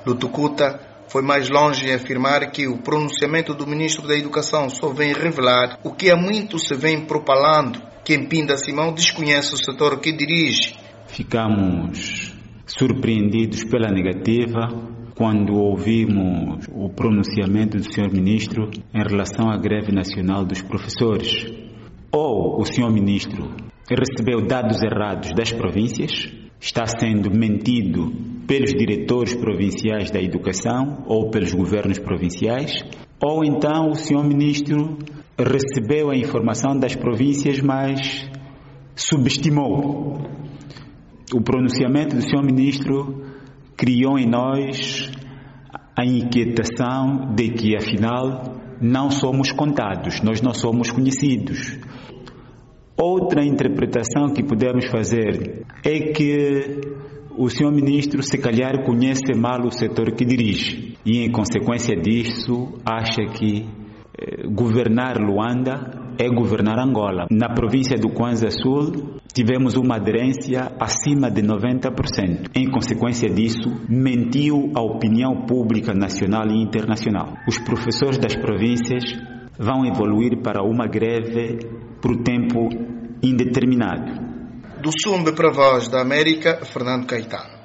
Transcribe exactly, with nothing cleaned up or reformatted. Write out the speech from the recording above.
do Tucuta foi mais longe em afirmar que o pronunciamento do Ministro da Educação só vem revelar o que há muito se vem propalando, que Mpinda Simão desconhece o setor que dirige. Ficamos surpreendidos pela negativa quando ouvimos o pronunciamento do senhor Ministro em relação à greve nacional dos professores. Ou o senhor Ministro recebeu dados errados das províncias, está sendo mentido pelos diretores provinciais da educação ou pelos governos provinciais, ou então o senhor Ministro recebeu a informação das províncias, mas subestimou. O pronunciamento do senhor Ministro criou em nós a inquietação de que, afinal, não somos contados, nós não somos conhecidos. Outra interpretação que podemos fazer é que o senhor Ministro, se calhar, conhece mal o setor que dirige e, em consequência disso, acha que eh, governar Luanda é governar Angola. Na província do Kwanza Sul, tivemos uma aderência acima de noventa por cento. Em consequência disso, mentiu a opinião pública nacional e internacional. Os professores das províncias vão evoluir para uma greve por tempo indeterminado. Do Sumbe para a Voz da América, Fernando Caetano.